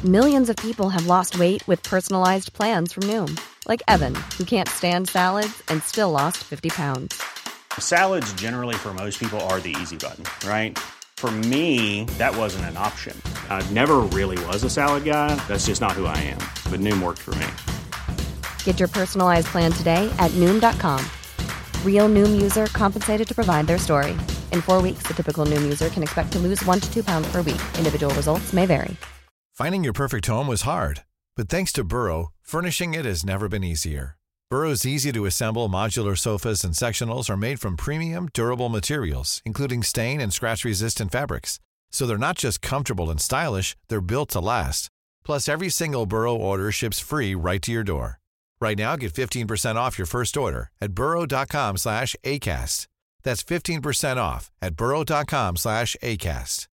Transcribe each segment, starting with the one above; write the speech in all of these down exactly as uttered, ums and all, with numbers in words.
Millions of people have lost weight with personalized plans from Noom. Like Evan, who can't stand salads and still lost fifty pounds. Salads generally for most people are the easy button, right? For me, that wasn't an option. I never really was a salad guy. That's just not who I am. But Noom worked for me. Get your personalized plan today at Noom dot com. Real Noom user compensated to provide their story. In four weeks, the typical Noom user can expect to lose one to two pounds per week. Individual results may vary. Finding your perfect home was hard, but thanks to Burrow, furnishing it has never been easier. Burrow's easy-to-assemble modular sofas and sectionals are made from premium, durable materials, including stain and scratch-resistant fabrics. So they're not just comfortable and stylish, they're built to last. Plus, every single Burrow order ships free right to your door. Right now, get fifteen percent off your first order at burrow.com slash ACAST. That's fifteen percent off at burrow.com slash ACAST.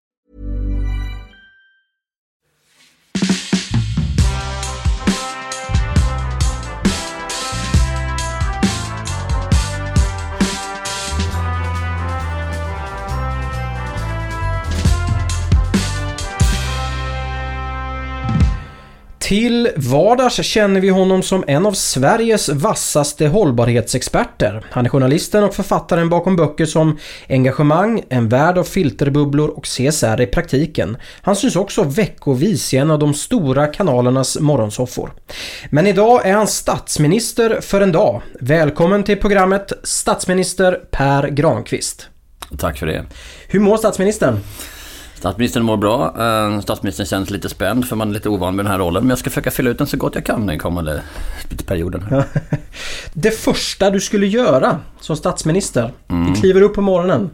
Till vardags känner vi honom som en av Sveriges vassaste hållbarhetsexperter. Han är journalisten och författaren bakom böcker som Engagemang, En värld av filterbubblor och C S R i praktiken. Han syns också veckovis i en av de stora kanalernas morgonsoffor. Men idag är han statsminister för en dag. Välkommen till programmet statsminister Per Granqvist. Tack för det. Hur mår statsministern? Statsministern mår bra. Statsministern känns lite spänd för man är lite ovan med den här rollen. Men jag ska försöka fylla ut den så gott jag kan den kommande perioden. Det första du skulle göra som statsminister, mm. du kliver upp på morgonen.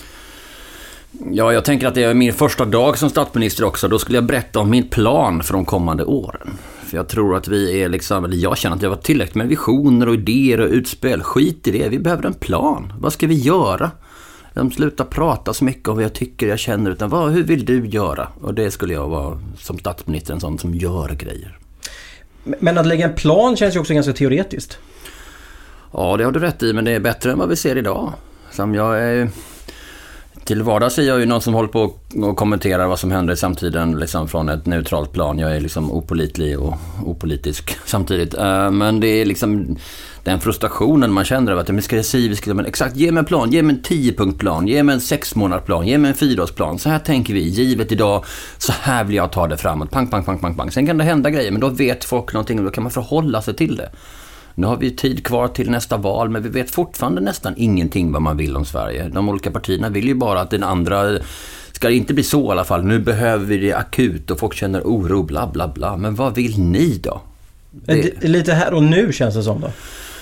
Ja, jag tänker att det är min första dag som statsminister också. Då skulle jag berätta om min plan för de kommande åren. För jag tror att vi är liksom, eller jag känner att jag var tillräckligt med visioner och idéer och utspel. Skit i det, vi behöver en plan. Vad ska vi göra? De slutar prata så mycket om vad jag tycker jag känner, utan vad, hur vill du göra? Och det skulle jag vara som statsminister, en sån som gör grejer. Men att lägga en plan känns ju också ganska teoretiskt. Ja, det har du rätt i, men det är bättre än vad vi ser idag. Som jag är... Till vardags är jag ju någon som håller på och kommenterar vad som händer i samtiden liksom från ett neutralt plan. Jag är liksom opålitlig och opolitisk samtidigt. Men det är liksom den frustrationen man känner över att vi ska det säga, vi ska men exakt ge mig en plan, ge mig en tio-punktplan, ge mig en sex-månadersplan, ge mig en fyraårsplan. Så här tänker vi, givet idag, så här vill jag ta det framåt. Pang, pang, pang, pang, pang. Sen kan det hända grejer, men då vet folk någonting och då kan man förhålla sig till det. Nu har vi tid kvar till nästa val, men vi vet fortfarande nästan ingenting vad man vill om Sverige. De olika partierna vill ju bara att den andra ska det inte bli så i alla fall. Nu behöver vi det akut och folk känner oro, bla bla bla. Men vad vill ni då? Det... Lite här och nu känns det som då.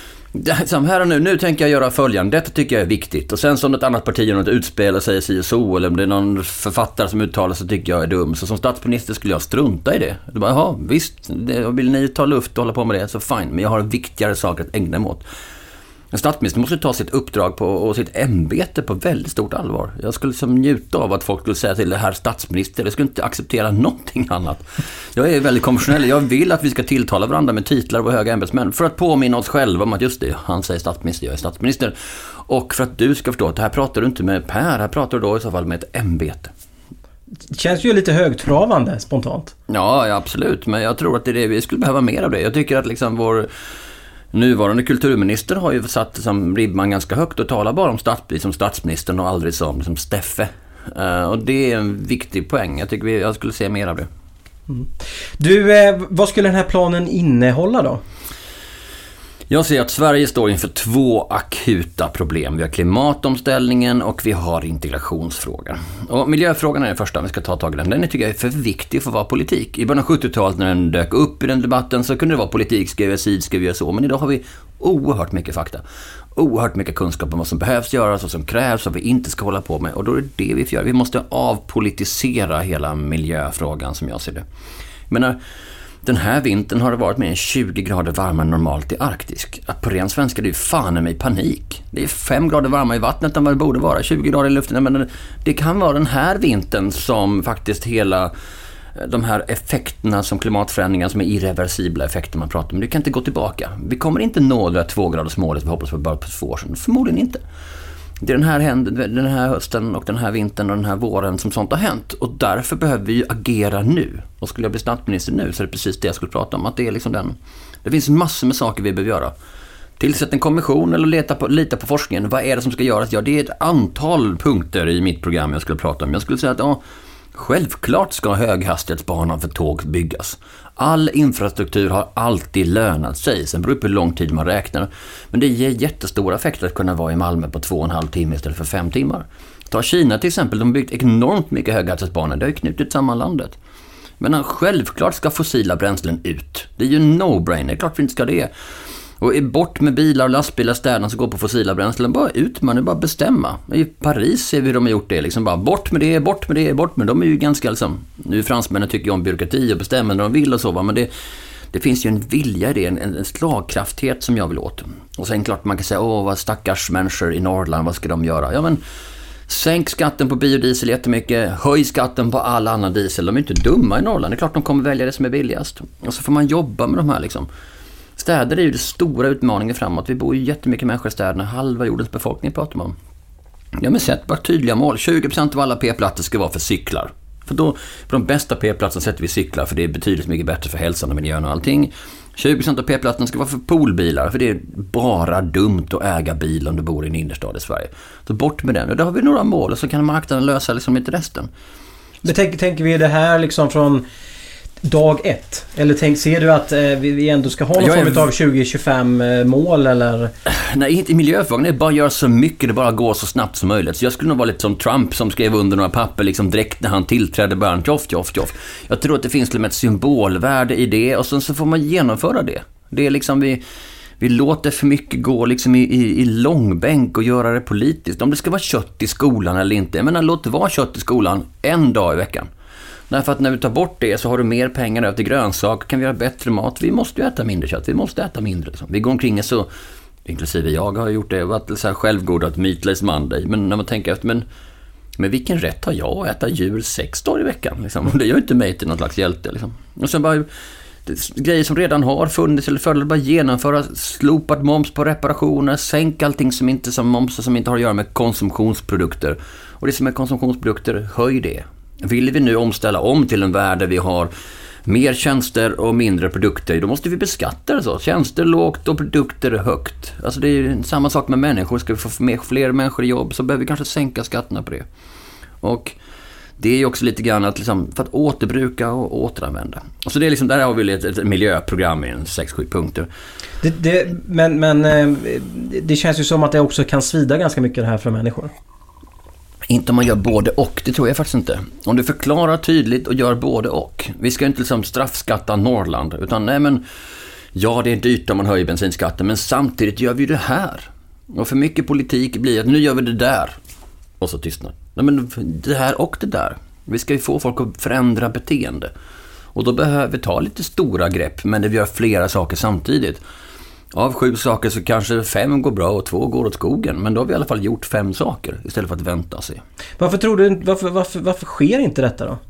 Som här och nu, nu tänker jag göra följande. Detta tycker jag är viktigt. Och sen som ett annat parti gör något utspel och säger si och så, eller om det är någon författare som uttalar så tycker jag är dum. Så som statsminister skulle jag strunta i det. Det bara, jaha, visst, det, vill ni ta luft och hålla på med det så fine. Men jag har viktigare saker att ägna mig åt. En statsminister måste ta sitt uppdrag på, och sitt ämbete på väldigt stort allvar. Jag skulle liksom njuta av att folk skulle säga till det här statsminister. Jag skulle inte acceptera någonting annat. Jag är väldigt konventionell. Jag vill att vi ska tilltala varandra med titlar och höga ämbetsmän. För att påminna oss själva om att just det, han säger statsminister, jag är statsminister. Och för att du ska förstå att det här pratar du inte med Per, här pratar du då i så fall med ett ämbete. Det känns ju lite högtravande spontant. Ja, ja, absolut. Men jag tror att det är det. Vi skulle behöva mer av det. Jag tycker att liksom vår... nuvarande kulturminister har ju satt som ribban ganska högt och talar bara om statsministern som statsministern och aldrig som, som Steffe. Uh, och det är en viktig poäng. Jag tycker vi, jag skulle se mer av det. Mm. Du, eh, vad skulle den här planen innehålla då? Jag ser att Sverige står inför två akuta problem. Vi har klimatomställningen och vi har integrationsfrågan. Och miljöfrågan är den första, vi ska ta tag i den. Den tycker jag är för viktig för att vara politik. I början av sjuttiotalet när den dök upp i den debatten så kunde det vara politik, ska vi göra sid, ska vi göra så. Men idag har vi oerhört mycket fakta. Oerhört mycket kunskap om vad som behövs göras, vad som krävs, vad vi inte ska hålla på med. Och då är det det vi får göra. Vi måste avpolitisera hela miljöfrågan som jag ser det. Jag menar, den här vintern har det varit mer än tjugo grader varmare än normalt i Arktis. Att på ren svenska, det är ju fan med i panik. Det är fem grader varmare i vattnet än vad det borde vara. tjugo grader i luften. Men det kan vara den här vintern som faktiskt hela de här effekterna som klimatförändringar som är irreversibla effekter man pratar om. Det kan inte gå tillbaka. Vi kommer inte nå det där tvågradersmålet vi hoppas på bara på två år sedan. Förmodligen inte. Det är den här, den här hösten och den här vintern och den här våren som sånt har hänt. Och därför behöver vi agera nu. Och skulle jag bli statsminister nu så är det precis det jag skulle prata om. Att det är liksom den. Det finns massor med saker vi behöver göra. Tillsätt en kommission eller leta på, lita på forskningen. Vad är det som ska göras? Ja, det är ett antal punkter i mitt program jag skulle prata om. Jag skulle säga att ja, självklart ska höghastighetsbanan för tåg byggas. All infrastruktur har alltid lönat sig. Sen beror det på hur lång tid man räknar. Men det ger jättestora effekter att kunna vara i Malmö på två och en halv timme istället för fem timmar. Ta Kina till exempel, de har byggt enormt mycket höghastighetsbanor. Det har ju knutit samman landet. Men självklart ska fossila bränslen ut. Det är ju no-brainer, klart vi inte ska det. Och är bort med bilar och lastbilar städerna som går på fossila bränslen. Bara ut, man är bara bestämma. I Paris ser vi hur de har gjort det. Liksom bara bort med det, bort med det, bort med det. De är ju ganska liksom, nu fransmännen tycker ju om byråkrati och bestämmer när de vill och så. Va? Men det, det finns ju en vilja i det, en, en slagkrafthet som jag vill åt. Och sen klart man kan säga, åh vad stackars människor i Norrland, vad ska de göra? Ja men, sänk skatten på biodiesel jättemycket, höj skatten på all annan diesel. De är inte dumma i Norrland, det är klart de kommer välja det som är billigast. Och så får man jobba med de här liksom. Städer är ju det stora utmaningen framåt. Vi bor ju jättemycket människor i städerna. Halva jordens befolkning pratar man om. Ja men sätt bara tydliga mål. tjugo procent av alla p-platser ska vara för cyklar. För då, på de bästa p-platserna sätter vi cyklar. För det är betydligt mycket bättre för hälsan och miljön och allting. tjugo procent av p-platserna ska vara för poolbilar. För det är bara dumt att äga bil om du bor i en innerstad i Sverige. Så bort med den. Och då har vi några mål. Och så kan marknaden lösa liksom inte resten. Men tänk, tänker vi det här liksom från dag ett? Eller tänk, ser du att eh, vi ändå ska ha någon form är... av tjugo tjugofem eh, mål eller? Nej, inte i miljöfrågan. Det är bara att göra så mycket, det bara går så snabbt som möjligt. Så jag skulle nog vara lite som Trump som skrev under några papper liksom direkt när han tillträdde, bara en tjoff, tjoff, tjoff. Jag tror att det finns ett symbolvärde i det och sen så får man genomföra det. Det är liksom vi... Vi låter för mycket gå liksom i, i, i långbänk och göra det politiskt. Om det ska vara kött i skolan eller inte. Jag menar, låt det vara kött i skolan en dag i veckan. Därför att när vi tar bort det så har du mer pengar över till grönsaker, kan vi göra bättre mat. Vi måste ju äta mindre kött, vi måste äta mindre. Liksom. Vi går omkring så, inklusive jag har gjort det, varit så här självgodat meatless Monday. Men när man tänker efter, men, men vilken rätt har jag att äta djur sex dagar i veckan? Liksom? Och det gör inte mig till någon slags hjälte. Liksom. Och sen bara grejer som redan har funnits eller förut, bara genomföra slopat moms på reparationer, sänk allting som inte som moms som inte har att göra med konsumtionsprodukter. Och det som är konsumtionsprodukter, höj det. Vill vi nu omställa om till en värld där vi har mer tjänster och mindre produkter, då måste vi beskatta det så. Tjänster lågt och produkter högt. Alltså det är ju samma sak med människor. Ska vi få mer, fler människor i jobb så behöver vi kanske sänka skatterna på det. Och det är ju också lite grann att liksom, för att återbruka och återanvända. Och så det är liksom, där har vi ett, ett miljöprogram i en sex sju punkter. Det, det, men, men det känns ju som att det också kan svida ganska mycket det här för människor. Inte om man gör både och, det tror jag faktiskt inte. Om du förklarar tydligt och gör både och. Vi ska inte liksom straffskatta Norrland, utan nej men, ja det är dyrt om man höjer bensinskatten, men samtidigt gör vi det här. Och för mycket politik blir att nu gör vi det där. Och så tystnar. Nej men det här och det där. Vi ska ju få folk att förändra beteende. Och då behöver vi ta lite stora grepp, men det vi gör flera saker samtidigt. Av sju saker så kanske fem går bra och två går åt skogen. Men då har vi i alla fall gjort fem saker istället för att vänta och se. Varför tror du, varför, varför, varför sker inte detta då?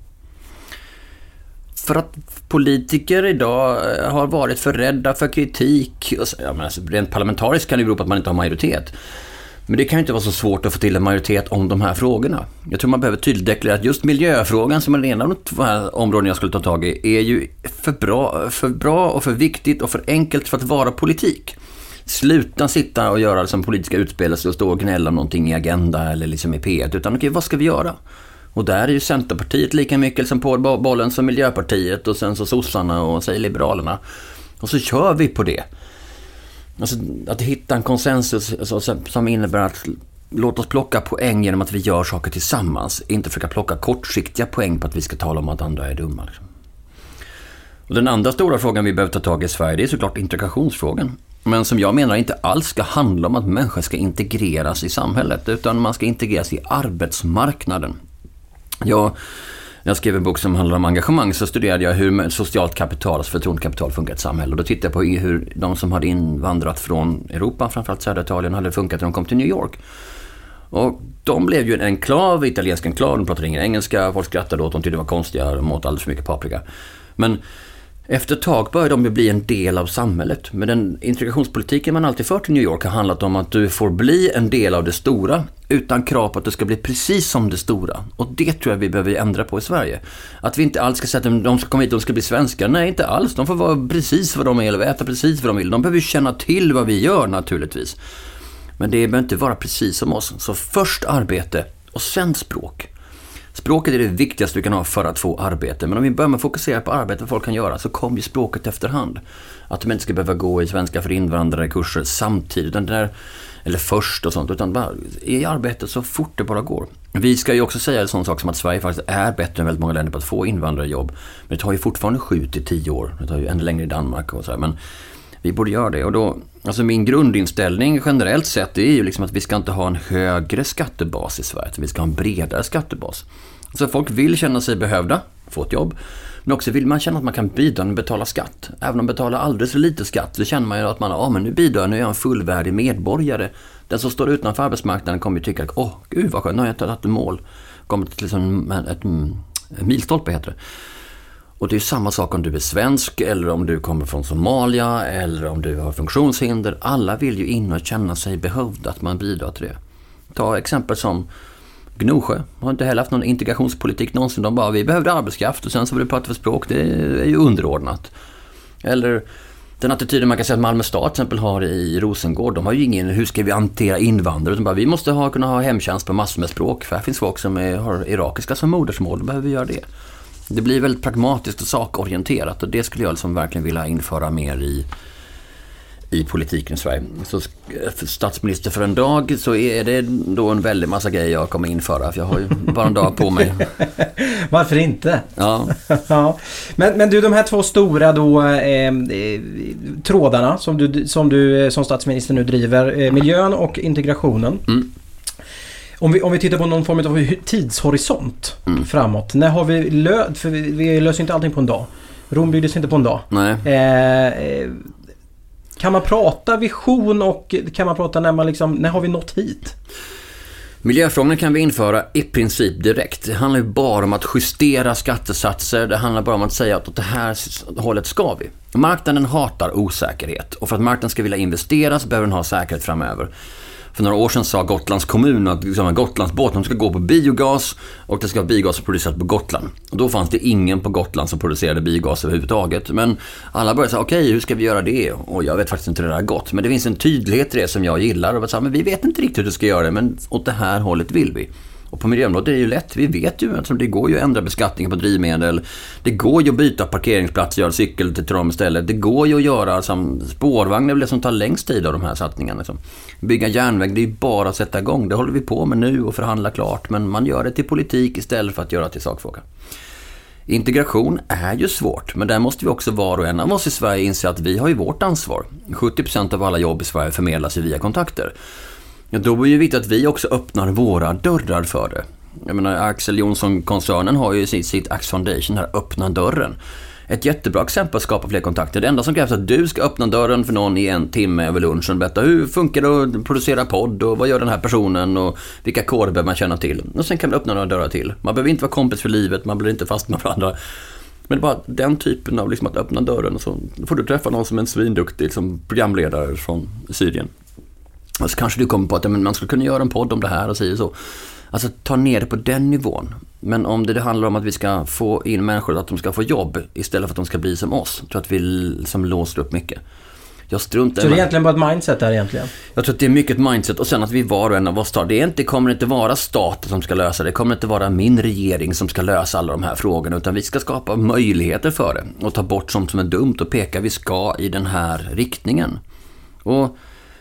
För att politiker idag har varit för rädda för kritik. Ja, men alltså, rent parlamentariskt kan det bero på att man inte har majoritet. Men det kan ju inte vara så svårt att få till en majoritet om de här frågorna. Jag tror man behöver tydligt deklarera att just miljöfrågan, som är en av de här områden jag skulle ta tag i, är ju för bra, för bra och för viktigt och för enkelt för att vara politik. Sluta sitta och göra som politiska utspel och stå och gnälla om någonting i Agenda eller liksom i P ett, utan okej, vad ska vi göra? Och där är ju Centerpartiet lika mycket som på bollen som Miljöpartiet och sen så sossarna och säger Liberalerna. Och så kör vi på det. Alltså att hitta en konsensus alltså, som innebär att låt oss plocka poäng genom att vi gör saker tillsammans. Inte försöka plocka kortsiktiga poäng på att vi ska tala om att andra är dumma. Liksom. Och den andra stora frågan vi behöver ta tag i Sverige, det är såklart integrationsfrågan. Men som jag menar inte alls ska handla om att människor ska integreras i samhället, utan man ska integreras i arbetsmarknaden. Jag, jag skrev en bok som handlar om engagemang, så studerade jag hur socialt kapital, alltså förtroendekapital, funkar i ett samhälle. Och då tittade jag på hur de som hade invandrat från Europa, framförallt södra Italien, hade funkat när de kom till New York. Och de blev ju en enklav, italiensk enklav, de pratade ingen engelska, folk skrattade åt dem, tyckte det var konstiga, de åt alldeles för mycket paprika. Men Efter ett tag börjar de bli en del av samhället. Men den integrationspolitiken man alltid fört i New York har handlat om att du får bli en del av det stora utan krav på att det ska bli precis som det stora. Och det tror jag vi behöver ändra på i Sverige. Att vi inte alls ska säga att de ska komma hit och de ska bli svenskar. Nej, inte alls. De får vara precis vad de är eller äta precis vad de vill. De behöver känna till vad vi gör naturligtvis. Men det behöver inte vara precis som oss. Så först arbete och sen språk. Språket är det viktigaste vi kan ha för att få arbete. Men om vi börjar med att fokusera på arbete vad folk kan göra så kommer ju språket efterhand. Att de inte ska behöva gå i svenska för invandrare kurser samtidigt utan det där, eller först och sånt. Utan bara i arbete så fort det bara går. Vi ska ju också säga en sån sak som att Sverige faktiskt är bättre än väldigt många länder på att få invandrarjobb. Men det tar ju fortfarande sju till tio år. Det tar ju ännu längre i Danmark och så här. Men vi borde göra det. Och då, alltså min grundinställning generellt sett är ju liksom att vi ska inte ha en högre skattebas i Sverige. Vi ska ha en bredare skattebas. Så folk vill känna sig behövda, få ett jobb. Men också vill man känna att man kan bidra och betala skatt. Även om man betalar alldeles för lite skatt så känner man ju att man, ja ah, men nu bidrar jag, nu är jag en fullvärdig medborgare. Den som står utanför arbetsmarknaden kommer ju tycka, åh oh, gud vad skönt, nu har jag inte tagit ett mål. Kommer till liksom ett, ett, ett milstolpe heter det. Och det är samma sak om du är svensk eller om du kommer från Somalia eller om du har funktionshinder. Alla vill ju in och känna sig behövda, att man bidrar till det. Ta exempel som Gnosjö. Har inte heller haft någon integrationspolitik någonsin. De bara, vi behövde arbetskraft och sen så vill du prata för språk. Det är ju underordnat. Eller den attityden man kan säga att Malmö stad till exempel har i Rosengård. De har ju ingen, hur ska vi hantera invandrare? De bara, vi måste ha, kunna ha hemtjänst på massor med språk. För här finns folk som är, har irakiska som modersmål. Då behöver vi göra det. Det blir väldigt pragmatiskt och sakorienterat. Och det skulle jag liksom verkligen vilja införa mer i i politiken i Sverige. Så för statsminister för en dag så är det då en väldigt massa grejer jag kommer införa. För jag har ju bara en dag på mig. Varför inte? Ja. ja. Men, men du, de här två stora då, eh, trådarna som du, som du som statsminister nu driver, eh, miljön och integrationen. Mm. Om vi, om vi tittar på någon form av tidshorisont mm. framåt. När har vi lö- för vi, vi löser inte allting på en dag. Rom byggdes inte på en dag. Nej. Eh, Kan man prata vision och kan man prata när man liksom, när har vi nått hit? Miljöfrågorna kan vi införa i princip direkt. Det handlar ju bara om att justera skattesatser. Det handlar bara om att säga att åt det här hållet ska vi. Marknaden hatar osäkerhet. Och för att marknaden ska vilja investera så behöver den ha säkerhet framöver. För några år sedan sa Gotlands kommun att liksom, Gotlandsbåten ska gå på biogas och det ska vara biogas producerat på Gotland. Och då fanns det ingen på Gotland som producerade biogas överhuvudtaget. Men alla började säga, okej, okay, hur ska vi göra det? Och jag vet faktiskt inte hur det där gått. Men det finns en tydlighet i det som jag gillar. Och sa, men vi vet inte riktigt hur du ska göra det, men åt det här hållet vill vi. Och på miljöområdet är det ju lätt. Vi vet ju att det går ju att ändra beskattningen på drivmedel. Det går ju att byta parkeringsplats, göra cykel till tram istället. Det går ju att göra som spårvagn, det är väl det som tar längst tid av de här satsningarna. Liksom. Bygga järnväg, det är ju bara att sätta igång. Det håller vi på med nu och förhandla klart. Men man gör det till politik istället för att göra det till sakfråga. Integration är ju svårt, men där måste vi också var och en av oss i Sverige inse att vi har ju vårt ansvar. sjuttio procent av alla jobb i Sverige förmedlas ju via kontakter. Ja, då är det ju viktigt att vi också öppnar våra dörrar för det. Jag menar, Axel Jonsson-koncernen har ju sitt, sitt Axe Foundation här, öppna dörren. Ett jättebra exempel att skapa fler kontakter. Det enda som krävs är att du ska öppna dörren för någon i en timme över lunchen och berätta hur funkar det att producera podd och vad gör den här personen och vilka koder behöver man känna till. Och sen kan man öppna några dörrar till. Man behöver inte vara kompis för livet, man blir inte fast med varandra. Men det är bara den typen av liksom att öppna dörren och så får du träffa någon som är en svinduktig liksom programledare från Syrien. Och så kanske du kommer på att man skulle kunna göra en podd om det här och säga så. Alltså ta ner det på den nivån. Men om det handlar om att vi ska få in människor att de ska få jobb istället för att de ska bli som oss. Jag tror att vi liksom låser upp mycket. Jag struntar. Så det är egentligen bara ett mindset där egentligen? Jag tror att det är mycket ett mindset och sen att vi var och en av oss tar. Det är inte, kommer inte vara staten som ska lösa det. Det kommer inte vara min regering som ska lösa alla de här frågorna. Utan vi ska skapa möjligheter för det. Och ta bort sånt som är dumt och peka vi ska i den här riktningen. Och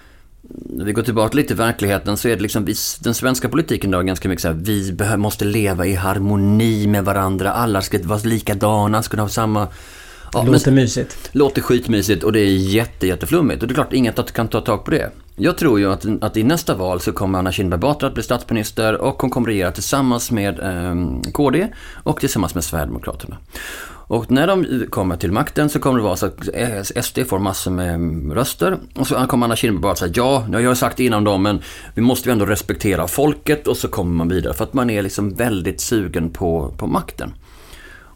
när vi går tillbaka lite till verkligheten så är det liksom vi, den svenska politiken då ganska mycket så här, vi behöver, måste leva i harmoni med varandra, alla ska vara likadana, ska ha samma. Ja, låter mysigt. Låter skitmysigt och det är jätte, jätteflummigt och det är klart inget kan ta tag på det. Jag tror ju att, att i nästa val så kommer Anna Kinberg Batra att bli statsminister och hon kommer regera tillsammans med eh, K D och tillsammans med Sverigedemokraterna. Och när de kommer till makten så kommer det vara så att S D får massor med röster. Och så kommer Anna Kinberg bara säga ja, jag har sagt innan dem men vi måste ju ändå respektera folket och så kommer man vidare. För att man är liksom väldigt sugen på, på makten.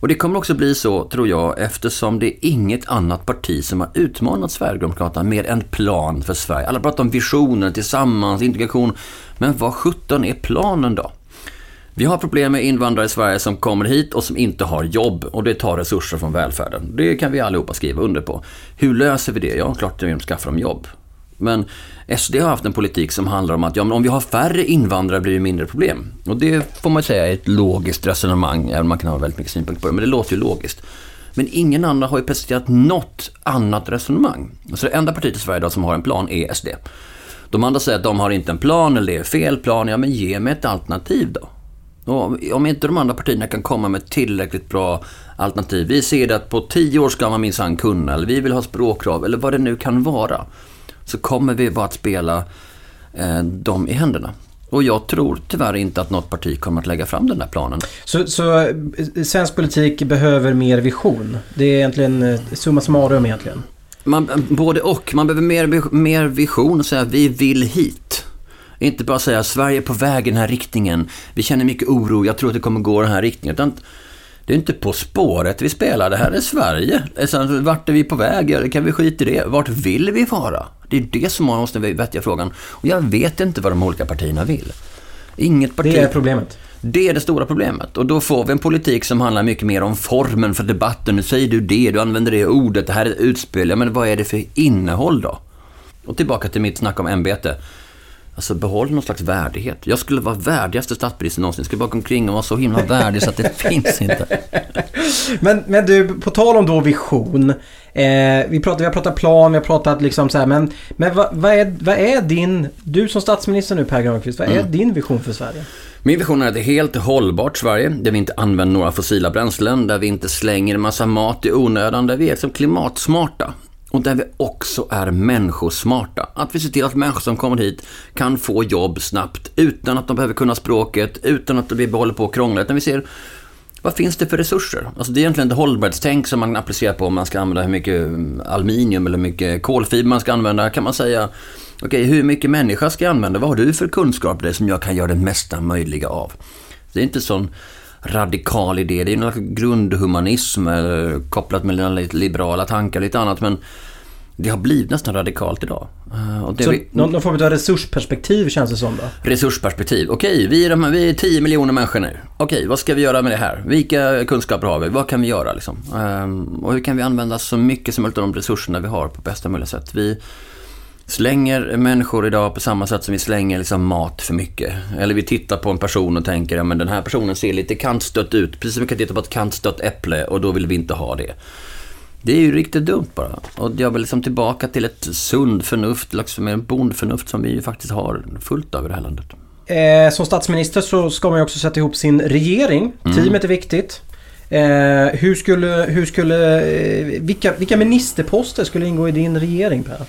Och det kommer också bli så, tror jag, eftersom det är inget annat parti som har utmanat Sverigedemokraterna med en plan för Sverige. Alla pratar om visioner, tillsammans, integration. Men vad sjutton är planen då? Vi har problem med invandrare i Sverige som kommer hit och som inte har jobb. Och det tar resurser från välfärden. Det kan vi allihopa skriva under på. Hur löser vi det? Ja, klart det är att skaffa dem jobb. Men S D har haft en politik som handlar om att ja, men om vi har färre invandrare blir det mindre problem. Och det får man säga är ett logiskt resonemang, även om man kan ha väldigt mycket synpunkt på det. Men det låter ju logiskt. Men ingen annan har ju presenterat något annat resonemang. Så det enda partiet i Sverige då som har en plan är S D. De andra säger att de har inte en plan eller det är fel plan. Ja, men ge mig ett alternativ då. Och om inte de andra partierna kan komma med tillräckligt bra alternativ. Vi ser det att på tio år ska man minsann kunna. Eller vi vill ha språkkrav. Eller vad det nu kan vara. Så kommer vi bara att spela eh, dem i händerna. Och jag tror tyvärr inte att något parti kommer att lägga fram den där planen. Så, så svensk politik behöver mer vision? Det är egentligen summa summarum egentligen? Man, både och. Man behöver mer, mer vision och säga att vi vill hit. Inte bara säga att Sverige är på väg i den här riktningen. Vi känner mycket oro. Jag tror att det kommer gå i den här riktningen. Utan det är inte På spåret vi spelar. Det här är Sverige. Vart är vi på väg? Kan vi skita i det? Vart vill vi vara? Det är det som man måste vettiga frågan. Och jag vet inte vad de olika partierna vill. Inget parti... Det är problemet. Det är det stora problemet. Och då får vi en politik som handlar mycket mer om formen för debatten. Nu säger du det, du använder det ordet. Det här är ett utspel. Ja, men vad är det för innehåll då? Och tillbaka till mitt snack om ämbete. Alltså behåll någon slags värdighet. Jag skulle vara värdigaste statsministern någonsin. Jag skulle bara gå omkring och vara så himla värdig så att det finns inte. Men, men du, på tal om då vision. Eh, vi, pratar, vi har pratat plan, vi har pratat liksom så här. Men, men vad, vad, är, vad är din, du som statsminister nu Per Granqvist, vad är mm. din vision för Sverige? Min vision är ett helt hållbart Sverige. Där vi inte använder några fossila bränslen. Där vi inte slänger en massa mat i onödan. Där vi är som klimatsmarta. Och där vi också är människosmarta. Att vi ser till att människor som kommer hit kan få jobb snabbt. Utan att de behöver kunna språket. Utan att vi håller på att krångla. Utan vi ser, vad finns det för resurser? Alltså det är egentligen ett hållbarhetstänk som man applicerar på om man ska använda hur mycket aluminium eller hur mycket kolfiber man ska använda. Kan man säga, okej, okay, hur mycket människa ska jag använda? Vad har du för kunskap där som jag kan göra det mesta möjliga av? Det är inte sån radikal idé. Det är någon grundhumanism kopplat med liberala tankar och lite annat, men det har blivit nästan radikalt idag. Och det så vi, någon, någon form av resursperspektiv känns det som då? Resursperspektiv. Okej, vi är, de här, vi är tio miljoner människor nu. Okej, vad ska vi göra med det här? Vilka kunskaper har vi? Vad kan vi göra liksom? Och hur kan vi använda så mycket som möjligt av de resurserna vi har på bästa möjliga sätt? Vi slänger människor idag på samma sätt som vi slänger liksom mat för mycket. Eller vi tittar på en person och tänker, ja men den här personen ser lite kantstött ut. Precis som vi kan titta på ett kantstött äpple och då vill vi inte ha det. Det är ju riktigt dumt bara. Och jag vill liksom tillbaka till ett sund förnuft, liksom en bondförnuft som vi ju faktiskt har fullt av i det här landet. Eh, som statsminister så ska man ju också sätta ihop sin regering. Mm. Teamet är viktigt. Eh, hur skulle, hur skulle, eh, vilka, vilka ministerposter skulle ingå i din regering, Per?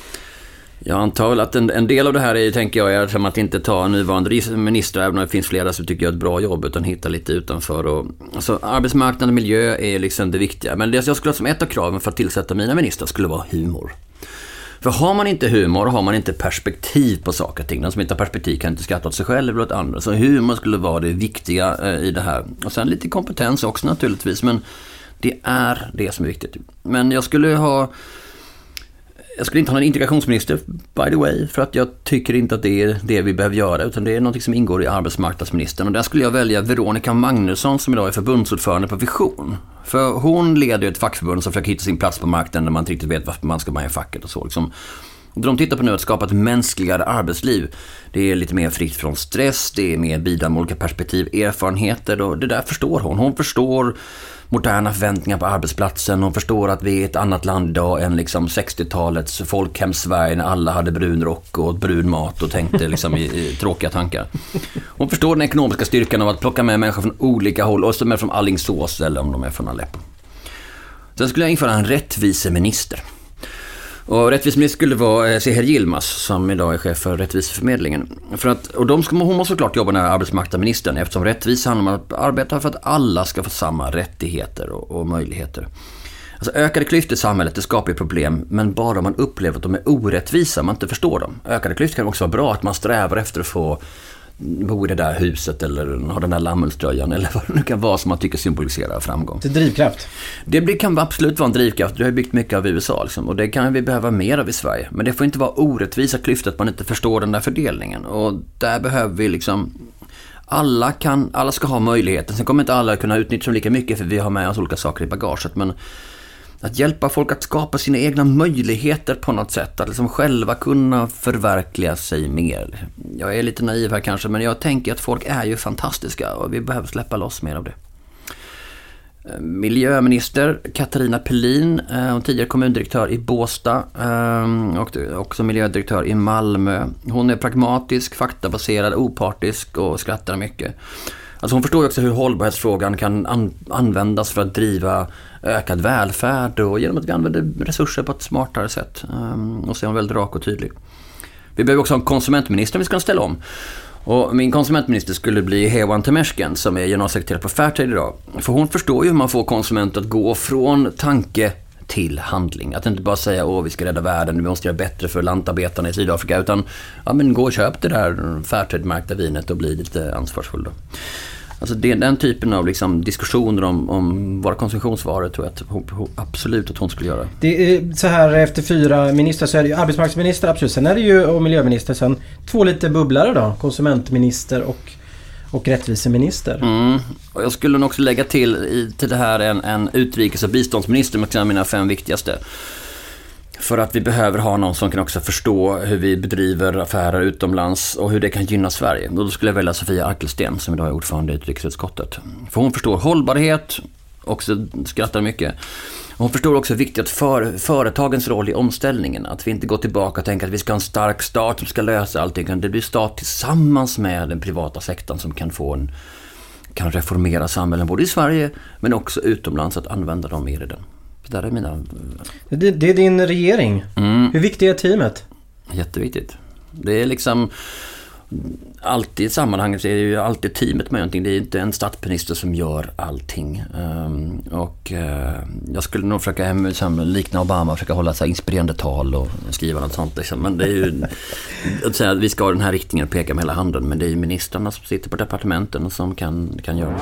Jag antar väl att en, en del av det här är, tänker jag, är som att inte ta nuvarande minister, även om det finns flera så tycker jag ett bra jobb, utan hitta lite utanför. Och, alltså, arbetsmarknad och miljö är liksom det viktiga. Men det jag skulle ha som ett av kraven för att tillsätta mina ministrar skulle vara humor. För har man inte humor har man inte perspektiv på saker och ting. Den som inte har perspektiv kan inte skratta åt sig själv eller åt andra. Så humor skulle vara det viktiga eh, i det här. Och sen lite kompetens också naturligtvis, men det är det som är viktigt. Men jag skulle ha... Jag skulle inte ha en integrationsminister, by the way, för att jag tycker inte att det är det vi behöver göra, utan det är något som ingår i arbetsmarknadsministern. Och där skulle jag välja Veronica Magnusson som idag är förbundsordförande på Vision. För hon leder ett fackförbund som försöker hitta sin plats på marknaden när man inte riktigt vet varför man ska vara i facket och så. Liksom. Och de tittar på nu att skapa ett mänskligare arbetsliv. Det är lite mer fritt från stress, det är mer bidra med olika perspektiv, erfarenheter, och det där förstår hon. Hon förstår moderna förväntningar på arbetsplatsen. Hon förstår att vi är ett annat land idag än liksom sextiotalets folkhem Sverige när alla hade brun rock och brun mat och tänkte liksom i, i tråkiga tankar. Hon förstår den ekonomiska styrkan av att plocka med människor från olika håll, och som är från Alingsås eller om de är från Aleppo. Sen skulle jag införa en rättviseminister. Och rättviseminister skulle vara Seher Yilmaz som idag är chef för rättviseförmedlingen. För att, och de ska, hon måste såklart jobba när arbetsmarknadsministern, eftersom rättvisa handlar om att arbeta för att alla ska få samma rättigheter och, och möjligheter. Alltså ökade klyftor i samhället, det skapar ju problem, men bara man upplever att de är orättvisa, man inte förstår dem. Ökade klyftor kan också vara bra, att man strävar efter att få bo i det där huset eller ha den där lammelströjan eller vad det nu kan vara som man tycker symboliserar framgång. Det är drivkraft. Det kan absolut vara en drivkraft. Det har byggt mycket av U S A liksom, och det kan vi behöva mer av i Sverige. Men det får inte vara orättvisa klyftor att man inte förstår den där fördelningen. Och där behöver vi liksom... Alla, kan, alla ska ha möjligheten. Sen kommer inte alla kunna utnyttja lika mycket för vi har med oss olika saker i bagaget. Men att hjälpa folk att skapa sina egna möjligheter på något sätt. Att liksom själva kunna förverkliga sig mer. Jag är lite naiv här kanske, men jag tänker att folk är ju fantastiska och vi behöver släppa loss mer av det. Miljöminister Katarina Pelin, hon tidigare kommundirektör i Båstad och också miljödirektör i Malmö. Hon är pragmatisk, faktabaserad, opartisk och skrattar mycket. Alltså hon förstår ju också hur hållbarhetsfrågan kan an- användas för att driva ökad välfärd och genom att vi använder resurser på ett smartare sätt. Och så är hon väldigt rak och tydlig. Vi behöver också ha en konsumentminister vi ska ställa om. Och min konsumentminister skulle bli Hewan Temeshken som är generalsekreterare på Fairtrade idag. För hon förstår ju hur man får konsumenter att gå från tanke till handling. Att inte bara säga åh vi ska rädda världen, vi måste göra bättre för lantarbetarna i Sydafrika. Utan ja, men gå och köp det där Fairtrade-märkta vinet och bli lite ansvarsfull då. Alltså det, den typen av liksom diskussioner om, om våra konsumtionsvaror tror jag att hon, absolut att hon skulle göra. Det är så här efter fyra ministrar så är det ju arbetsmarknadsminister absolut. Sen är det ju och miljöminister. Sen två lite bubblare då. Konsumentminister och, och rättviseminister. Mm. Och jag skulle nog också lägga till i, till det här en, en utrikes- och biståndsminister med mina fem viktigaste. För att vi behöver ha någon som kan också förstå hur vi bedriver affärer utomlands och hur det kan gynna Sverige. Då skulle jag välja Sofia Arkelsten som idag är ordförande i utrikesutskottet. För hon förstår hållbarhet och skrattar mycket. Hon förstår också viktigt att för, företagens roll i omställningen. Att vi inte går tillbaka och tänker att vi ska ha en stark stat som ska lösa allting. Det blir stat tillsammans med den privata sektorn som kan få en, kan reformera samhällen både i Sverige men också utomlands att använda dem mer i den. Det där är mina... Det, det är din regering. Mm. Hur viktigt är teamet? Jätteviktigt. Det är liksom alltid i sammanhanget så är det ju alltid teamet med någonting. Det är inte en statsminister som gör allting. Um, och uh, jag skulle nog försöka hem, liksom, likna Obama, försöka hålla så här inspirerande tal och skriva något sånt. Liksom. Men det är ju att säga att vi ska ha den här riktningen och peka med hela handen. Men det är ju ministrarna som sitter på departementen som kan, kan göra det.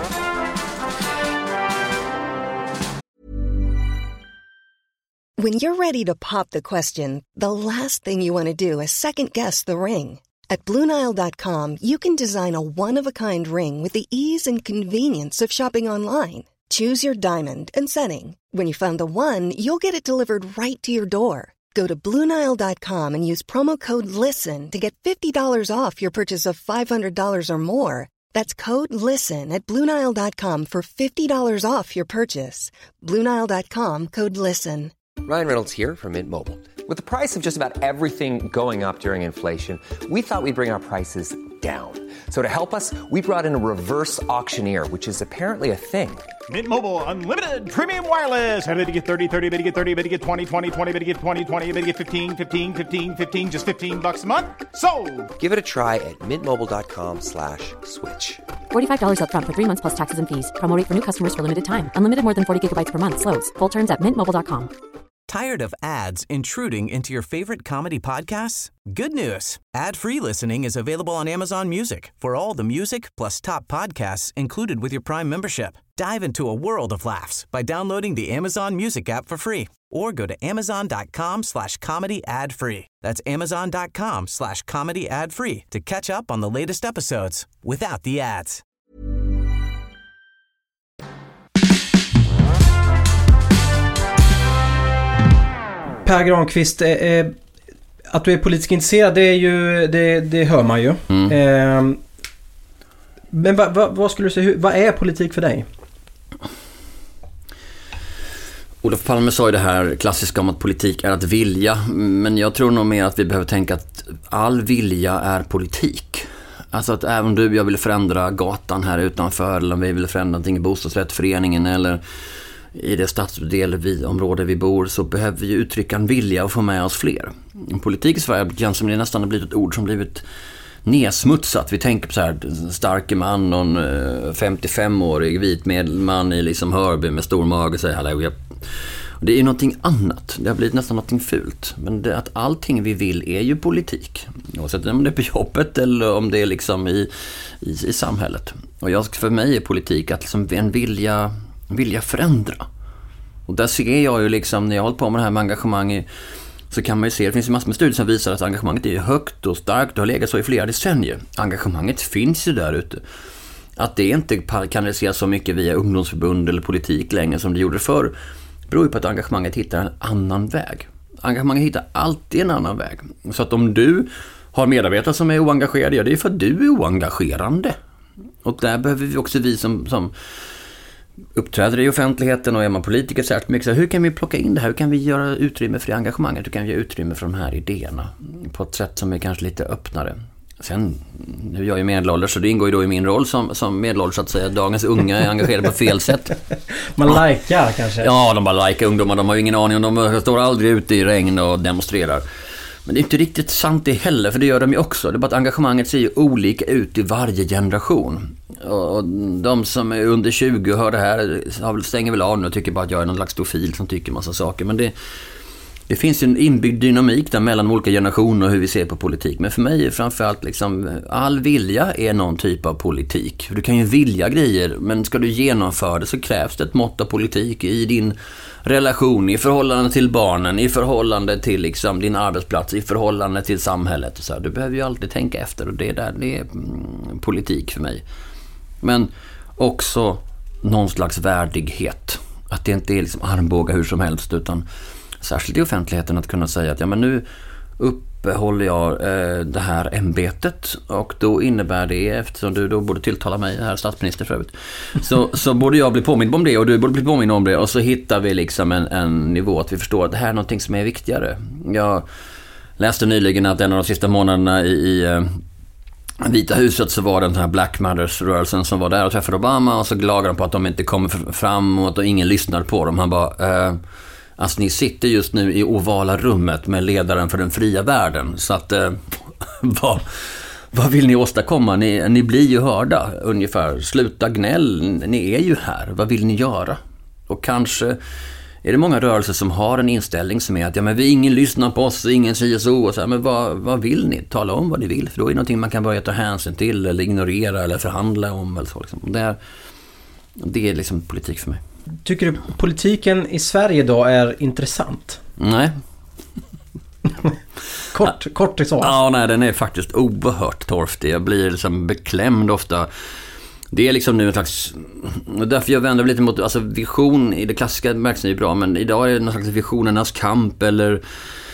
When you're ready to pop the question, the last thing you want to do is second-guess the ring. At Blue Nile dot com, you can design a one-of-a-kind ring with the ease and convenience of shopping online. Choose your diamond and setting. When you find the one, you'll get it delivered right to your door. Go to Blue Nile dot com and use promo code LISTEN to get fifty dollars off your purchase of five hundred dollars or more. That's code LISTEN at Blue Nile dot com for fifty dollars off your purchase. Blue Nile dot com, code LISTEN. Ryan Reynolds here from Mint Mobile. With the price of just about everything going up during inflation, we thought we'd bring our prices down. So to help us, we brought in a reverse auctioneer, which is apparently a thing. Mint Mobile Unlimited Premium Wireless. How to get thirty, thirty, how to get thirty, how to get twenty, twenty, twenty, how to get twenty, twenty, how to get fifteen, fifteen, fifteen, fifteen, just fifteen bucks a month? Sold! Give it a try at mintmobile.com slash switch. forty-five dollars up front for three months plus taxes and fees. Promo rate for new customers for limited time. Unlimited more than forty gigabytes per month. Slows full terms at mint mobile dot com. Tired of ads intruding into your favorite comedy podcasts? Good news. Ad-free listening is available on Amazon Music for all the music plus top podcasts included with your Prime membership. Dive into a world of laughs by downloading the Amazon Music app for free or go to amazon.com slash comedy ad free. That's amazon.com slash comedy ad free to catch up on the latest episodes without the ads. Per Granqvist, eh, att du är politiskt intresserad, det, är ju, det, det hör man ju. Mm. Eh, men va, va, vad skulle du säga, vad är politik för dig? Olof Palme sa ju det här klassiska om att politik är att vilja. Men jag tror nog mer att vi behöver tänka att all vilja är politik. Alltså att även du, jag vill förändra gatan här utanför, eller om vi vill förändra någonting i bostadsrättföreningen eller i det stadsdel vi, område vi bor, så behöver vi uttrycka en vilja och få med oss fler. Politik i Sverige känns som det nästan har blivit ett ord som blivit nedsmutsat. Vi tänker på så här starke man, någon femtiofemårig vit medelman i liksom Hörby med stor mage och säger hallå. Det är ju någonting annat. Det har blivit nästan någonting fult. Men det, att allting vi vill är ju politik. Oavsett om det är på jobbet eller om det är liksom i, i, i samhället. Och jag, för mig är politik att liksom en vilja, vilja förändra. Och där ser jag ju liksom, när jag håller på med det här med engagemang i, så kan man ju se, det finns ju massor med studier som visar att engagemanget är högt och starkt och har legat så i flera decennier. Engagemanget finns ju där ute. Att det inte kanaliseras så mycket via ungdomsförbund eller politik längre som det gjorde förr beror ju på att engagemanget hittar en annan väg. Engagemanget hittar alltid en annan väg. Så att om du har medarbetare som är oengagerade, ja, det är för att du är oengagerande. Och där behöver vi också, vi som, som uppträder i offentligheten och är man politiker särskilt mycket, så hur kan vi plocka in det här? Hur kan vi göra utrymme för det engagemanget? Hur kan vi göra utrymme för de här idéerna på ett sätt som är kanske lite öppnare? Sen, nu är jag ju medelålders så det ingår ju då i min roll som, som medelålders att säga dagens unga är engagerade på fel sätt. Man likar kanske? Ja, de bara likar ungdomar. De har ju ingen aning om de står aldrig ute i regn och demonstrerar. Men det är inte riktigt sant det heller, för det gör de ju också. Det är bara att engagemanget ser ju olika ut i varje generation. Och de som är under tjugo och hör det här stänger väl av nu och tycker bara att jag är någon slags stofil som tycker massa saker. Men det, det finns ju en inbyggd dynamik där mellan olika generationer och hur vi ser på politik. Men för mig är framförallt liksom, all vilja är någon typ av politik. Du kan ju vilja grejer, men ska du genomföra det så krävs det ett mått av politik i din relation, i förhållande till barnen, i förhållande till liksom din arbetsplats, i förhållande till samhället. Så du behöver ju alltid tänka efter, och det är, där, det är politik för mig. Men också någon slags värdighet. Att det inte är liksom armbåga hur som helst, utan särskilt i offentligheten att kunna säga att ja, men nu uppehåller jag eh, det här ämbetet, och då innebär det, eftersom du då borde tilltala mig, här statsminister för övrigt, så, så borde jag bli påmind om det och du borde bli påmind om det, och så hittar vi liksom en, en nivå att vi förstår att det här är någonting som är viktigare. Jag läste nyligen att en av de sista månaderna i, i eh, Vita huset så var det den här Black Matters-rörelsen som var där och träffade Obama, och så klagade de på att de inte kommer fram och att ingen lyssnar på dem. Han bara... Eh, Alltså ni sitter just nu i ovala rummet med ledaren för den fria världen. Så att, eh, vad, vad vill ni åstadkomma? Ni, ni blir ju hörda ungefär. Sluta gnäll, ni är ju här. Vad vill ni göra? Och kanske är det många rörelser som har en inställning som är att ja, men vi ingen lyssnar på oss, ingen C S O. Och så här, men vad, vad vill ni? Tala om vad ni vill. För då är det någonting man kan börja ta hänsyn till eller ignorera eller förhandla om. Eller så, liksom. det, är, det är liksom politik för mig. Tycker du politiken i Sverige idag är intressant? Nej. kort, kort i så. Ja, nej, den är faktiskt oerhört torftig. Jag blir liksom beklämd ofta. Det är liksom nu en slags... Därför jag vänder lite mot... Alltså vision i det klassiska märks är bra, men idag är det någon slags visionernas kamp eller...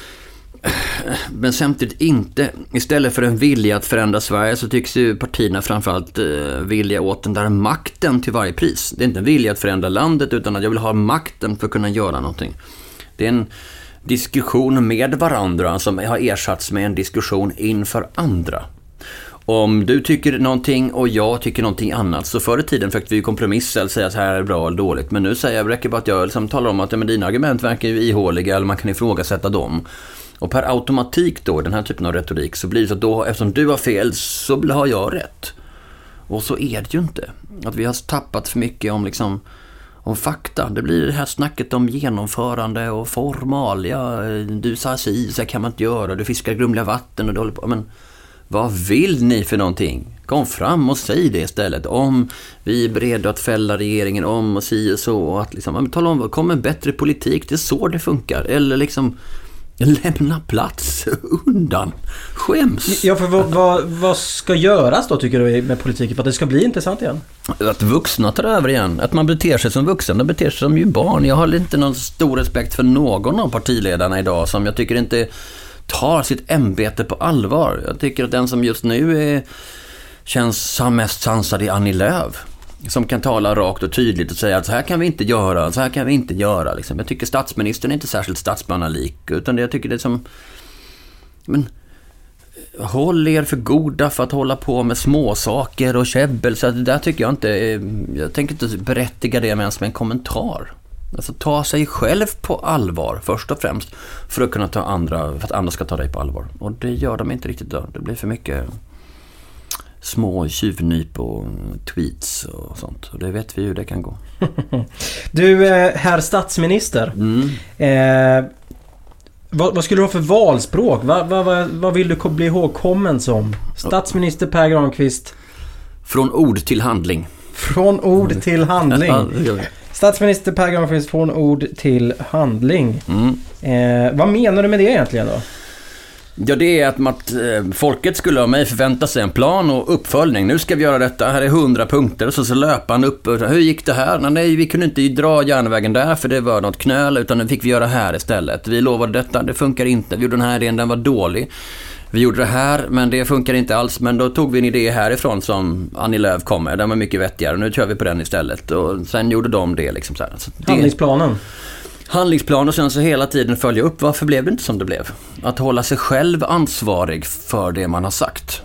Men samtidigt inte. Istället för en vilja att förändra Sverige så tycks ju partierna framförallt eh, vilja åt den där makten till varje pris. Det är inte en vilja att förändra landet, utan att jag vill ha makten för att kunna göra någonting. Det är en diskussion med varandra som har ersatts med en diskussion inför andra. Om du tycker någonting och jag tycker någonting annat, så förr i tiden försökte vi kompromissa eller säga att här är bra eller dåligt. Men nu säger jag, räcker bara att jag liksom talar om att ja, men dina argument verkar ju ihåliga eller man kan ifrågasätta dem. Och per automatik då, den här typen av retorik, så blir det så att då, eftersom du har fel så har jag rätt. Och så är det ju inte. Att vi har tappat för mycket om, liksom, om fakta. Det blir det här snacket om genomförande och formalia. Du sa si, så kan man inte göra. Du fiskar grumliga vatten och du håller på. Men vad vill ni för någonting? Kom fram och säg det istället. Om vi är beredda att fälla regeringen om och si och så. Och att liksom, tala om, kom en bättre politik. Det är så det funkar. Eller liksom... lämna plats undan. Skäms. Ja, för vad, vad, vad ska göras då tycker du med politiken för att det ska bli intressant igen? Att vuxna tar över igen. Att man beter sig som vuxen. De beter sig som ju barn. Jag har inte någon stor respekt för någon av partiledarna idag som jag tycker inte tar sitt ämbete på allvar. Jag tycker att den som just nu är, känns som mest sansad i Annie Lööf. Som kan tala rakt och tydligt och säga att så här kan vi inte göra, så här kan vi inte göra. Liksom. Jag tycker statsministern är inte särskilt statsmannalik, utan det, jag tycker det är som... Men håll er för goda för att hålla på med små saker och käbbel. Så det där tycker jag inte... Jag tänker inte berättiga det ens med en kommentar. Alltså ta sig själv på allvar först och främst för att kunna ta andra, för att andra ska ta dig på allvar. Och det gör de inte riktigt då. Det blir för mycket... små tjuvnyp och tweets och sånt. Och det vet vi hur det kan gå. Du, herr statsminister. Mm. Eh, vad, vad skulle du ha för valspråk? Vad, vad, vad, vad vill du bli ihågkommen som? Statsminister Per Granqvist. Från ord till handling. Från ord till handling. Statsminister Per Granqvist från ord till handling. Mm. Eh, vad menar du med det egentligen då? Ja, det är att, att eh, folket skulle av mig förvänta sig en plan och uppföljning. Nu ska vi göra detta, här är hundra punkter. Och så, så löpande upp. Hur gick det här? Nej, vi kunde inte dra järnvägen där för det var något knöl, utan nu fick vi göra här istället. Vi lovade detta, det funkar inte. Vi gjorde den här idén, den var dålig. Vi gjorde det här, men det funkar inte alls. Men då tog vi en idé härifrån som Annie Lööf kom med. Den var mycket vettigare. Nu kör vi på den istället. Och sen gjorde de det liksom så här. Så det... Handlingsplanen. Handlingsplan och sen så hela tiden följa upp varför blev det inte som det blev. Att hålla sig själv ansvarig för det man har sagt.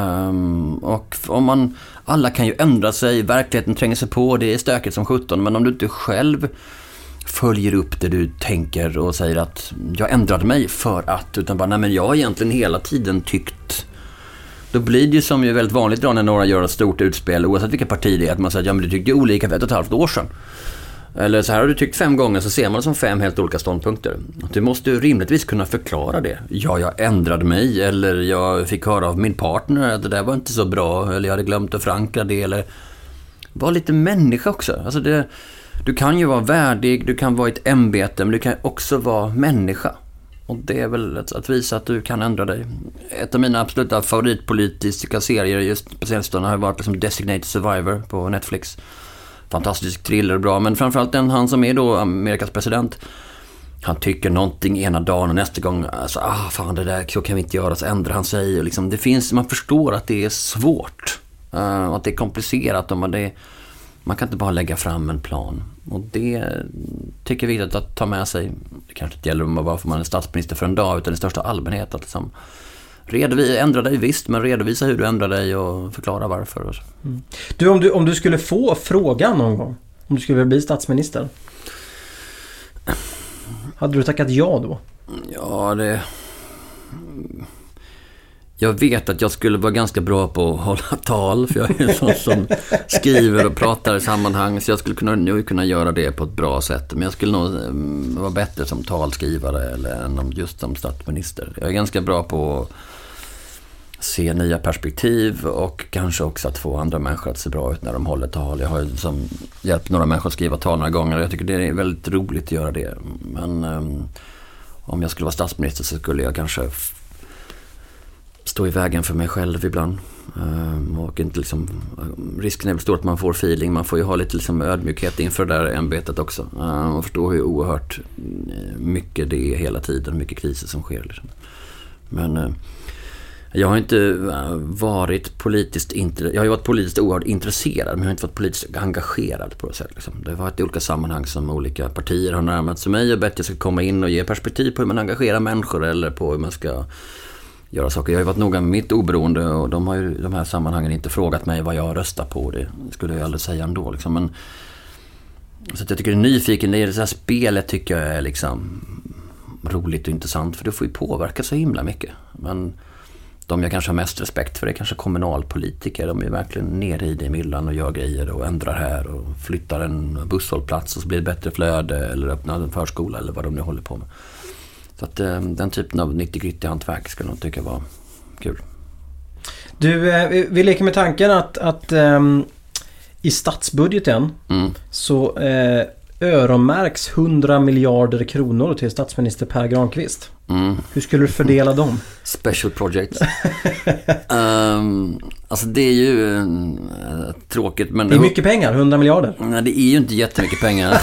Um, och om man, alla kan ju ändra sig, verkligheten tränger sig på, det är stökigt som sjutton, men om du inte själv följer upp det du tänker och säger att jag ändrade mig för att, utan bara nej men jag har egentligen hela tiden tyckt, då blir det ju som ju väldigt vanligt då när några gör ett stort utspel oavsett vilka parti det är, att man säger att ja men du tyckte olika för ett och ett halvt år sedan. Eller så här har du tyckt fem gånger, så ser man det som fem helt olika ståndpunkter. Du måste ju rimligtvis kunna förklara det. Ja, jag ändrade mig, eller jag fick höra av min partner att det där var inte så bra, eller jag hade glömt att förankra det, eller var lite människa också. Alltså det, du kan ju vara värdig, du kan vara i ett ämbete, men du kan också vara människa. Och det är väl att, att visa att du kan ändra dig. Ett av mina absoluta favoritpolitiska serier just på senaste har varit liksom Designated Survivor på Netflix. Fantastisk thriller, bra, men framförallt den han som är då Amerikas president, han tycker någonting ena dagen och nästa gång alltså, ah fan det där så kan vi inte göra, så ändrar han sig och liksom, det finns, man förstår att det är svårt uh, att det är komplicerat och man, det, man kan inte bara lägga fram en plan, och det tycker vi att ta med sig. Det kanske inte gäller om bara för man är statsminister för en dag, utan i största allmänhet att liksom redovisa, ändra dig visst, men redovisa hur du ändrar dig och förklara varför. Mm. Du, om du, om du skulle få frågan någon gång, om du skulle bli statsminister, hade du tackat ja då? Ja, det... Jag vet att jag skulle vara ganska bra på att hålla tal, för jag är en sån som skriver och pratar i sammanhang, så jag skulle kunna, nu kunna göra det på ett bra sätt. Men jag skulle nog vara bättre som talskrivare eller än just som statsminister. Jag är ganska bra på att se nya perspektiv och kanske också att få andra människor att se bra ut när de håller tal. Jag har ju som hjälpt några människor att skriva tal några gånger och jag tycker det är väldigt roligt att göra det. Men um, om jag skulle vara statsminister så skulle jag kanske f- stå i vägen för mig själv ibland. Um, och inte liksom, risken är väl stor att man får feeling. Man får ju ha lite liksom ödmjukhet inför det där ämbetet också. Um, och förstå hur oerhört mycket det är hela tiden, mycket kriser som sker. Liksom. Men... Uh, Jag har inte varit politiskt inter- jag har ju varit politiskt oerhört intresserad, men jag har inte varit politiskt engagerad på det sättet. Liksom. Det har varit i olika sammanhang som olika partier har närmat sig mig och bett jag ska komma in och ge perspektiv på hur man engagerar människor eller på hur man ska göra saker. Jag har ju varit noga med mitt oberoende och de har ju de här sammanhangen inte frågat mig vad jag röstar på. Det skulle jag aldrig säga ändå. Liksom. Men, så att jag tycker det är nyfiken. Det, är det här spelet tycker jag är liksom roligt och intressant, för det får ju påverka så himla mycket. Men de jag kanske har mest respekt för är kanske kommunalpolitiker. De är verkligen nere i det myllan och gör grejer och ändrar här och flyttar en busshållplats och så blir det bättre flöde eller öppnar en förskola eller vad de nu håller på med. Så att den typen av nittio-gritty hantverk skulle jag tycka var kul. Du, vi leker med tanken att, att um, i statsbudgeten mm. så uh, öronmärks hundra miljarder kronor till statsminister Per Granqvist. Mm. Hur skulle du fördela dem? Special projects. um, alltså det är ju uh, tråkigt, men det är mycket pengar, hundra miljarder. Nej, det är ju inte jättemycket pengar.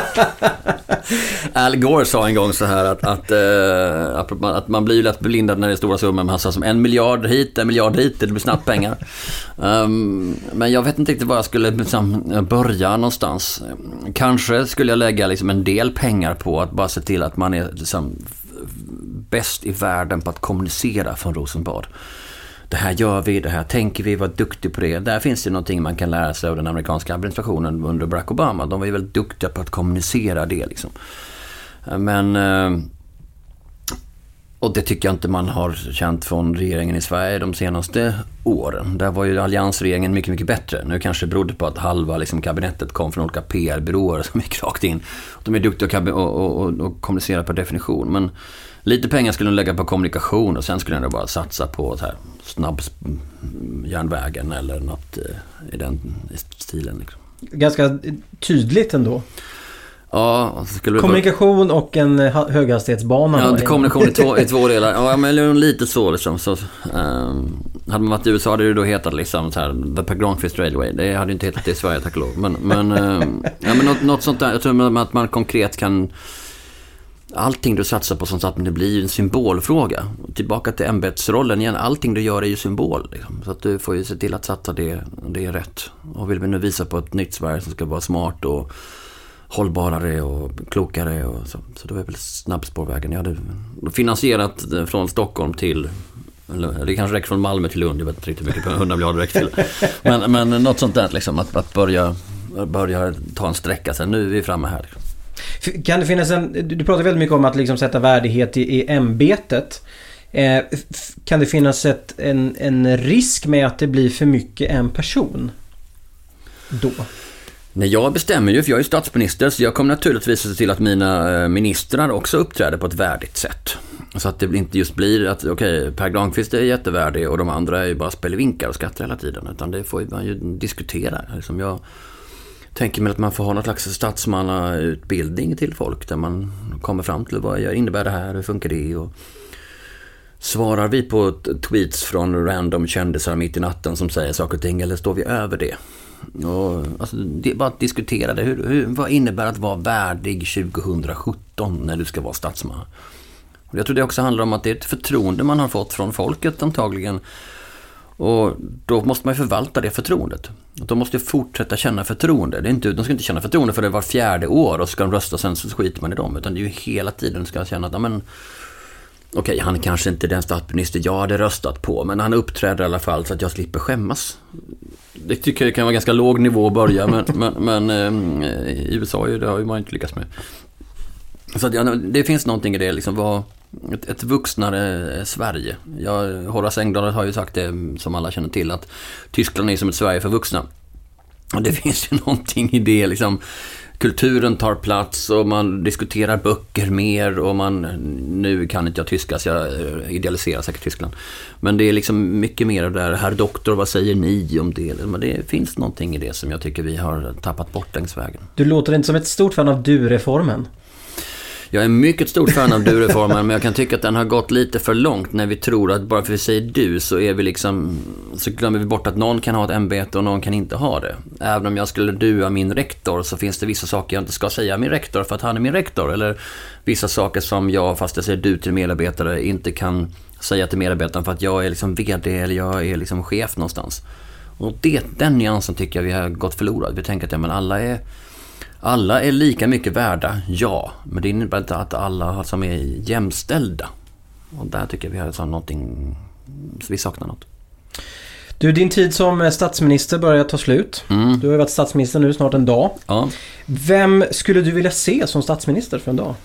Al Gore sa en gång så här att, att, uh, att man blir ju lätt belindad när det är stora summor. Man sa som en miljard hit, en miljard hit, det blir snabbt pengar. Um, men jag vet inte riktigt var jag skulle liksom, börja någonstans. Kanske skulle jag lägga liksom en del pengar på att bara se till att man är liksom bäst i världen på att kommunicera från Rosenbad. Det här gör vi, det här tänker vi, var duktig på det. Där finns det någonting man kan lära sig av den amerikanska administrationen under Barack Obama. De var ju väldigt duktiga på att kommunicera det liksom. Men Och det tycker jag inte man har känt från regeringen i Sverige de senaste åren. Där var ju alliansregeringen mycket, mycket bättre. Nu kanske det berodde på att halva liksom, kabinettet kom från olika P R-byråer som gick rakt in. De är duktiga att och, och, och, och kommunicera per definition. Men lite pengar skulle de lägga på kommunikation och sen skulle de bara satsa på så här, snabb järnvägen eller något i den stilen. Liksom. Ganska tydligt ändå. Ja, skulle kommunikation och en höghastighetsbana. Ja, kommunikation i två, i två delar. Ja, men lite så liksom. Så, um, hade man varit i U S A hade det då hetat liksom så här, The Per Granqvist Railway. Det hade inte hetat det i Sverige, tack och lov. Men, men, um, ja, men något, något sånt där. Jag tror att man konkret kan... Allting du satsar på som sagt, det blir ju en symbolfråga. Tillbaka till ämbetsrollen igen. Allting du gör är ju symbol. Liksom. Så att du får ju se till att satsa det, det är rätt. Och vill vi nu visa på ett nytt Sverige som ska vara smart och hållbarare och klokare och så. Så då är väl snabbspårvägen. Jag hade finansierat från Stockholm till, det kanske räcker från Malmö till Lund, jag vet inte riktigt mycket, hundra miljarder räcker till. Men, men något sånt där liksom, att, att börja, börja ta en sträcka sen, nu är vi framme här. Kan det finnas en, du pratar väldigt mycket om att liksom sätta värdighet i, i ämbetet. Eh, kan det finnas ett, en, en risk med att det blir för mycket en person då? Nej, jag bestämmer ju, för jag är statsminister, så jag kommer naturligtvis se till att mina ministrar också uppträder på ett värdigt sätt. Så att det inte just blir att, okej, okay, Per Granqvist är jättevärdig och de andra är ju bara spelvinkar och skrattar hela tiden. Utan det får man ju diskutera. Liksom jag tänker mig att man får ha någon slags statsmannautbildning till folk där man kommer fram till vad innebär det här, hur funkar det, och svarar vi på tweets från random kändisar mitt i natten som säger saker och ting, eller står vi över det? Och, alltså, det är bara att diskutera det. Hur, hur, vad innebär att vara värdig tjugosjutton när du ska vara statsman? Och jag tror det också handlar om att det är ett förtroende man har fått från folket antagligen. Och då måste man ju förvalta det förtroendet. De måste fortsätta känna förtroende. Det är inte, de ska inte känna förtroende för det var fjärde år och ska de rösta och sen så skiter man i dem. Utan det är ju hela tiden ska känna att men, okej, okay, han är kanske inte den statsminister jag hade röstat på, men han uppträder i alla fall så att jag slipper skämmas. Det tycker jag kan vara ganska låg nivå att börja, men, men, men eh, i U S A det har ju man inte lyckats med. Så att, ja, det finns någonting i det, liksom, vad, ett, ett vuxnare Sverige. Jag, Horace Engdahl har ju sagt det, som alla känner till, att Tyskland är som ett Sverige för vuxna. Och det finns ju någonting i det, liksom. Kulturen tar plats och man diskuterar böcker mer och man, nu kan inte jag tyska så jag idealiserar säkert Tyskland. Men det är liksom mycket mer av det där, herr doktor, vad säger ni om det? Men det finns någonting i det som jag tycker vi har tappat bort längs vägen. Du låter inte som ett stort fan av du-reformen. Jag är mycket stort fan av du-reformen, men jag kan tycka att den har gått lite för långt när vi tror att bara för att vi säger du så är vi liksom, så glömmer vi bort att någon kan ha ett ämbete och någon kan inte ha det. Även om jag skulle dua min rektor så finns det vissa saker jag inte ska säga min rektor för att han är min rektor, eller vissa saker som jag, fast jag säger du till medarbetare, inte kan säga till medarbetaren för att jag är liksom vd eller jag är liksom chef någonstans. Och det, den nyansen tycker jag vi har gått förlorad. Vi tänker att ja, men alla är Alla är lika mycket värda, ja. Men det innebär inte att alla som är jämställda. Och där tycker jag vi har så någonting, vi saknar något. Du, din tid som statsminister börjar ta slut. Mm. Du har varit statsminister nu snart en dag. Ja. Vem skulle du vilja se som statsminister för en dag?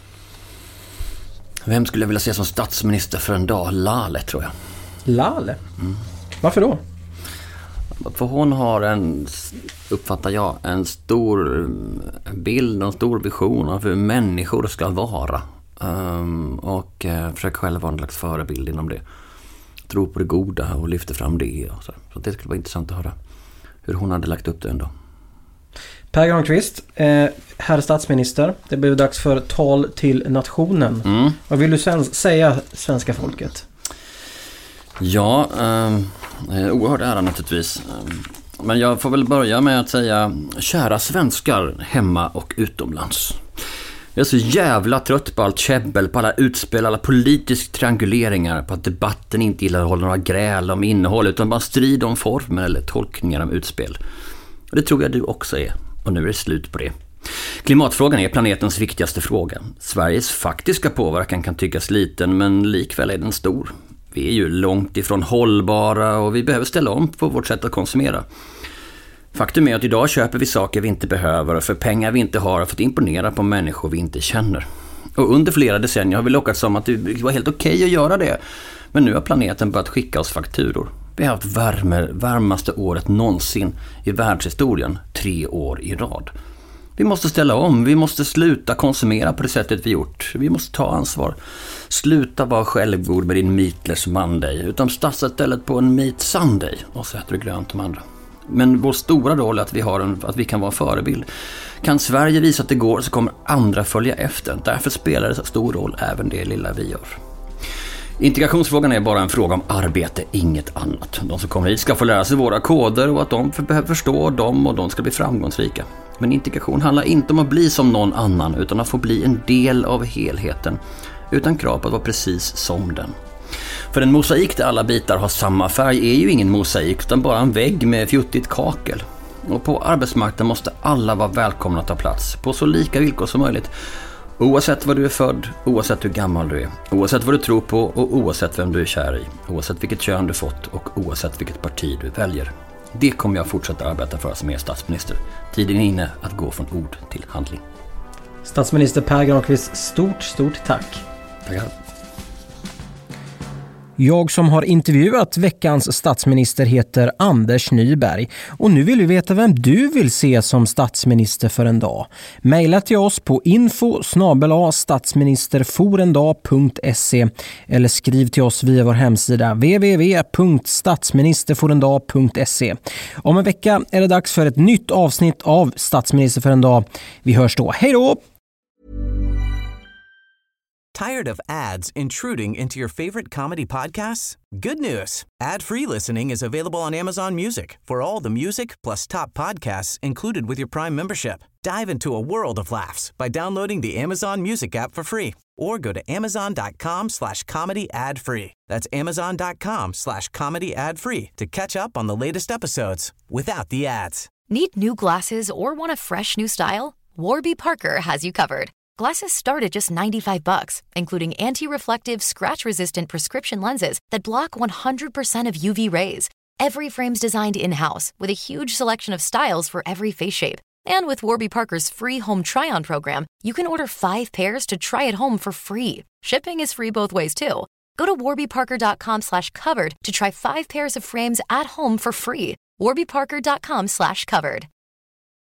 Vem skulle jag vilja se som statsminister för en dag? Lale, tror jag. Lale? Mm. Varför då? För hon har en, uppfattar jag, en stor bild, en stor vision av hur människor ska vara. Um, och uh, försöker själv vara en slags förebild inom det. Tro på det goda och lyfter fram det. Och så. Så det skulle vara intressant att höra hur hon hade lagt upp det ändå. Per Granqvist, eh, herr statsminister, det blev dags för tal till nationen. Mm. Vad vill du sen säga svenska folket? Ja, eh, oerhört ära naturligtvis. Men jag får väl börja med att säga kära svenskar hemma och utomlands. Jag är så jävla trött på allt käbbel, på alla utspel, alla politiska trianguleringar, på att debatten inte innehåller några gräl om innehåll utan bara strid om former eller tolkningar om utspel. Och det tror jag du också är. Och nu är det slut på det. Klimatfrågan är planetens viktigaste fråga. Sveriges faktiska påverkan kan tyckas liten, men likväl är den stor. Vi är ju långt ifrån hållbara och vi behöver ställa om på vårt sätt att konsumera. Faktum är att idag köper vi saker vi inte behöver för pengar vi inte har för att imponera på människor vi inte känner. Och under flera decennier har vi lockats som att det var helt okej okay att göra det. Men nu har planeten börjat skicka oss fakturor. Vi har haft värme, varmaste året någonsin i världshistorien, tre år i rad. Vi måste ställa om, vi måste sluta konsumera på det sättet vi gjort. Vi måste ta ansvar. Sluta vara självgod med din meatless Monday, utan satsa istället på en meat Sunday och så äter du grönt de andra. Men vår stora roll är att vi, har en, att vi kan vara en förebild. Kan Sverige visa att det går så kommer andra följa efter. Därför spelar det så stor roll även det lilla vi gör. Integrationsfrågan är bara en fråga om arbete, inget annat. De som kommer hit ska få lära sig våra koder och att de behöver förstå dem och de ska bli framgångsrika. Men integration handlar inte om att bli som någon annan utan att få bli en del av helheten utan krav på att vara precis som den. För en mosaik där alla bitar har samma färg är ju ingen mosaik utan bara en vägg med fjuttigt kakel. Och på arbetsmarknaden måste alla vara välkomna att ta plats på så lika villkor som möjligt. Oavsett var du är född, oavsett hur gammal du är, oavsett vad du tror på och oavsett vem du är kär i, oavsett vilket kön du fått och oavsett vilket parti du väljer. Det kommer jag fortsätta arbeta för som er statsminister. Tiden är inne att gå från ord till handling. Statsminister Pär Granqvist, stort, stort tack. Tackar. Jag som har intervjuat veckans statsminister heter Anders Nyberg och nu vill vi veta vem du vill se som statsminister för en dag. Maila till oss på info snabel-a statsministerforendag punkt se eller skriv till oss via vår hemsida w w w punkt statsministerforendag punkt se. Om en vecka är det dags för ett nytt avsnitt av Statsminister för en dag. Vi hörs då. Hej då! Tired of ads intruding into your favorite comedy podcasts? Good news! Ad-free listening is available on Amazon Music for all the music plus top podcasts included with your Prime membership. Dive into a world of laughs by downloading the Amazon Music app for free or go to amazon.com slash comedy ad free. That's amazon.com slash comedy ad free to catch up on the latest episodes without the ads. Need new glasses or want a fresh new style? Warby Parker has you covered. Glasses start at just ninety-five bucks, including anti-reflective, scratch-resistant prescription lenses that block one hundred percent of U V rays. Every frame's designed in-house with a huge selection of styles for every face shape. And with Warby Parker's free home try-on program, you can order five pairs to try at home for free. Shipping is free both ways, too. Go to warbyparker.com slash covered to try five pairs of frames at home for free. warbyparker.com slash covered.